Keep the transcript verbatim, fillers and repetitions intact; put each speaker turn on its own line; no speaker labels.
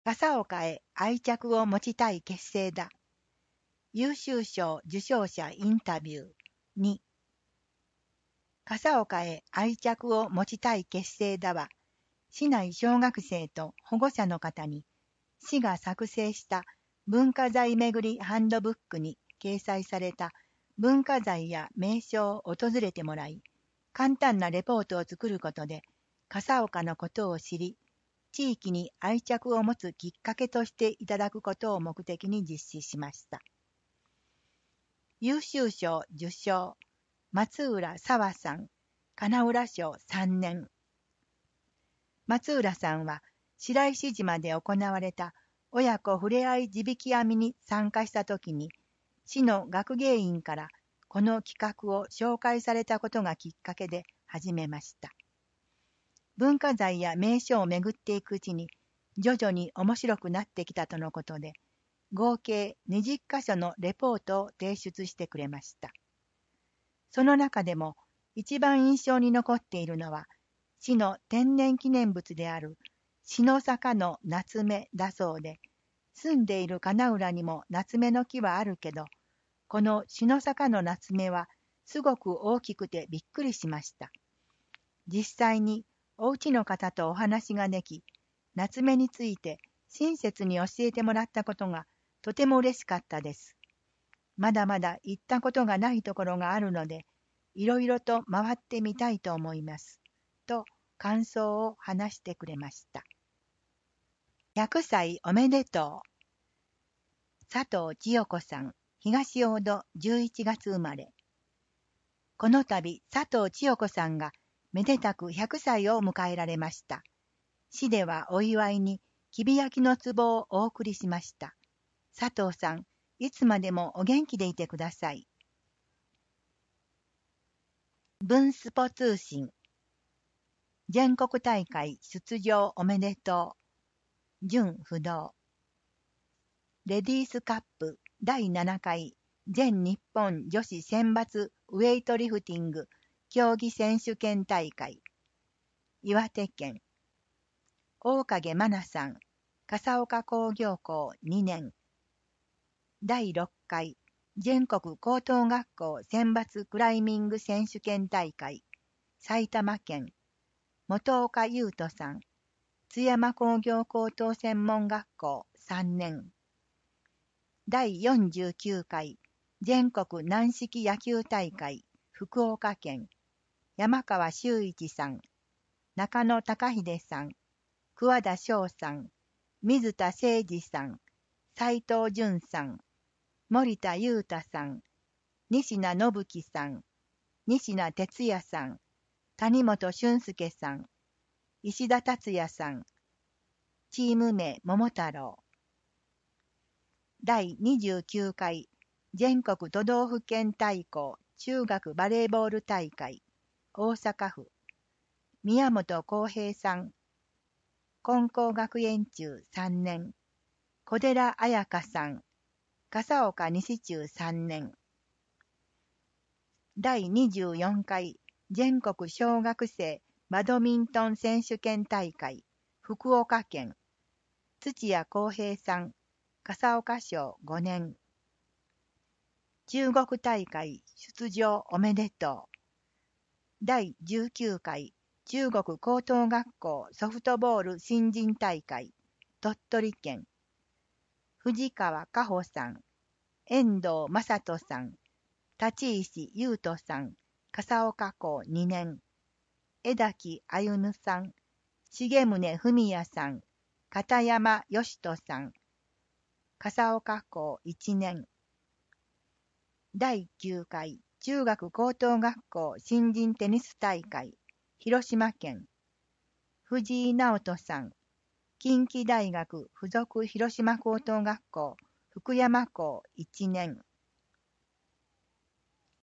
笠岡へ愛着を持ちたい結成だ。優秀賞受賞者インタビュー。に、笠岡へ愛着を持ちたい結成だは、市内小学生と保護者の方に、市が作成した文化財めぐりハンドブックに掲載された文化財や名所を訪れてもらい、簡単なレポートを作ることで、笠岡のことを知り、地域に愛着を持つきっかけとしていただくことを目的に実施しました。優秀賞受賞、松浦沙和さん、金浦賞さんねん。松浦さんは白石島で行われた親子ふれあい地引き網に参加したときに、市の学芸員からこの企画を紹介されたことがきっかけで始めました。文化財や名所を巡っていくうちに徐々に面白くなってきたとのことで、合計にじゅっかしょのレポートを提出してくれました。その中でも一番印象に残っているのは、市の天然記念物である篠坂の夏目だそうで、住んでいる金浦にも夏目の木はあるけど、この篠坂の夏目はすごく大きくてびっくりしました。実際にお家の方とお話ができ、夏目について親切に教えてもらったことがとても嬉しかったです。まだまだ行ったことがないところがあるので、いろいろと回ってみたいと思います。と感想を話してくれました。ひゃくさいおめでとう。佐藤千代子さん、東大戸じゅういちがつ生まれ。この度、佐藤千代子さんがめでたくひゃくさいを迎えられました。市ではお祝いにきび焼きの壺をお送りしました。佐藤さん、いつまでもお元気でいてください。文スポ通信。全国大会出場おめでとう。準不動。レディースカップだいななかい全日本女子選抜ウェイトリフティング競技選手権大会。岩手県。大影真奈さん、笠岡工業校にねん。だいろっかい全国高等学校選抜クライミング選手権大会。埼玉県。本岡優斗さん、津山工業高等専門学校さんねん。だいよんじゅうきゅうかい全国軟式野球大会。福岡県。山川修一さん、中野隆秀さん、桑田翔さん、水田誠二さん、斉藤淳さん、森田裕太さん、西名信樹さん、西名哲也さん、谷本俊介さん、石田達也さん、チーム名桃太郎。だいにじゅうきゅうかい全国都道府県対抗中学バレーボール大会。大阪府。宮本浩平さん、金光学園中さんねん。小寺彩香さん、笠岡西中さんねん。だいにじゅうよんかい全国小学生バドミントン選手権大会。福岡県。土屋康平さん、笠岡賞ごねん。中国大会出場おめでとう。だいじゅうきゅうかい中国高等学校ソフトボール新人大会。鳥取県。藤川加穂さん、遠藤正人さん、立石優斗さん、笠岡校にねん。枝木歩さん、重宗文也さん、片山義人さん、笠岡校いちねん。だいきゅうかい中学高等学校新人テニス大会。広島県。藤井直人さん、近畿大学附属広島高等学校福山校いちねん。